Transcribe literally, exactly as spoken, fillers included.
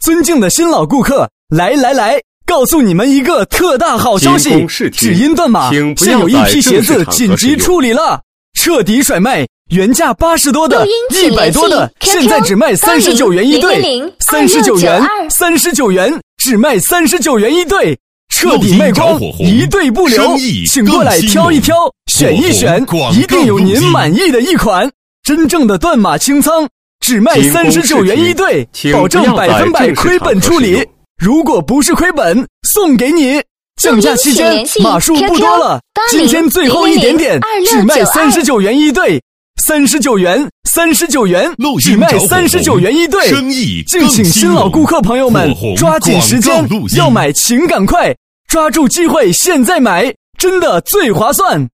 尊敬的新老顾客，来来来，告诉你们一个特大好消息，只因断码，现有一批鞋子紧急处理了，彻底甩卖，原价八十多的、一百多的，现在只卖三十九元一对，三十九元，三十九元，只卖三十九元一对，彻底卖光，一对不留，请过来挑一挑，选一选，一定有您满意的一款。真正的断码清仓，只卖三十九元一对，保证百分百亏本处理。如果不是亏本，送给你。降价期间码数不多了，今天最后一点点，只卖三十九元一对，三十九元，三十九元，只卖三十九元一对。敬请新老顾客朋友们抓紧时间，要买请赶快，抓住机会，现在买，真的最划算。